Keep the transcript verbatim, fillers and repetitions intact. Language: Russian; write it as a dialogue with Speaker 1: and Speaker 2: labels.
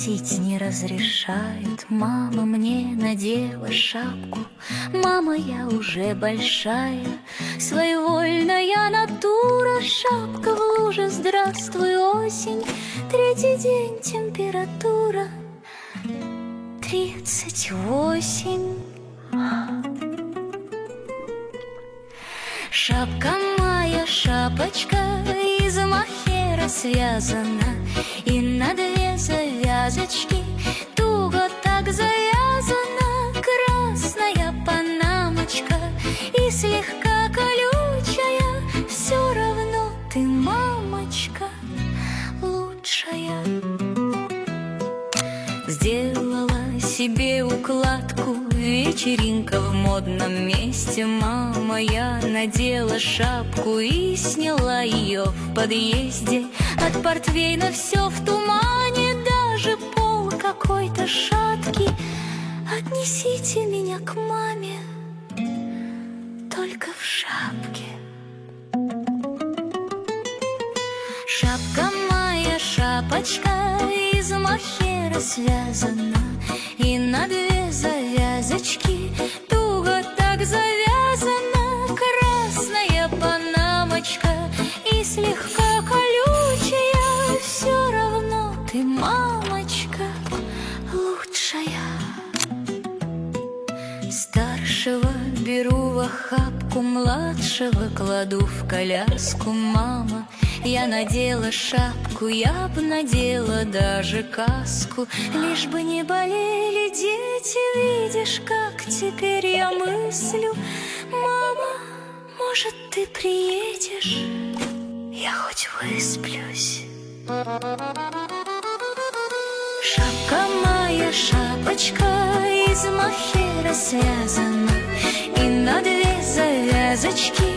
Speaker 1: носить не разрешают. Мама мне надела шапку, мама, я уже большая, своевольная натура. Шапка в луже, здравствуй, осень. Третий день, температура тридцать восемь. Шапка моя, шапочка из мохера связана, и на две завязочки туго так завязана. Красная панамочка и слегка колючая, все равно ты, мамочка, лучшая. Сделала себе укладку, вечеринка в модном месте. Мама, я надела шапку и сняла ее в подъезде. От портвейна все в тумане, даже пол какой-то шаткий. Отнесите меня к маме, только в шапке. Шапка моя, шапочка из мохера связана, и на две завязочки туго так завязана. Красная панамочка и слегка колючая, все равно ты, мамочка, лучшая. Старшего беру в охапку, младшего кладу в коляску. Мама, я надела шапку, я б надела даже каску, лишь бы не болели дети. Видишь, как теперь я мыслю. Мама, может, ты приедешь, я хоть высплюсь. Шапка моя, шапочка из мохера связана, и на две завязочки